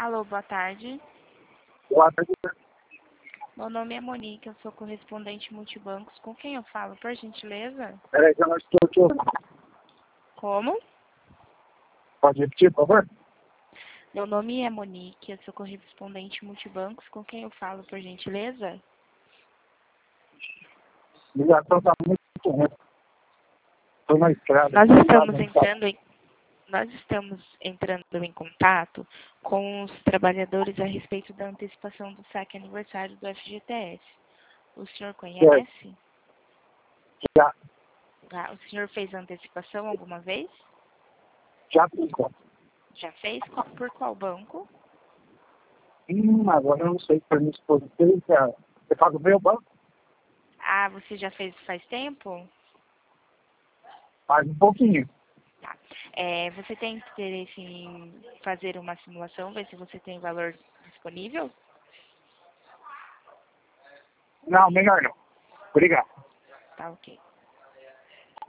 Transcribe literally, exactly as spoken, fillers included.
Alô, boa tarde. Boa tarde. Meu nome é Monique, eu sou correspondente multibancos. Com quem eu falo, por gentileza? Peraí que eu não estou te ouvindo. Como? Pode repetir, por favor? Meu nome é Monique, eu sou correspondente multibancos. Com quem eu falo, por gentileza? A ligação está muito ruim. Estou na estrada. Nós Não estamos sabe onde está. entrando em, nós estamos entrando em contato com os trabalhadores a respeito da antecipação do saque aniversário do F G T S. O senhor conhece? Já, Ah, o senhor fez a antecipação alguma vez? já ficou. Já fez? Qual- Por qual banco? Hum, agora eu não sei se foi minha esposa. Você você paga o meu banco? Ah, você já fez faz tempo? Faz um pouquinho. Tá. É, você tem interesse em fazer uma simulação, ver se você tem valor disponível? Não, melhor não. Obrigado. Tá, ok.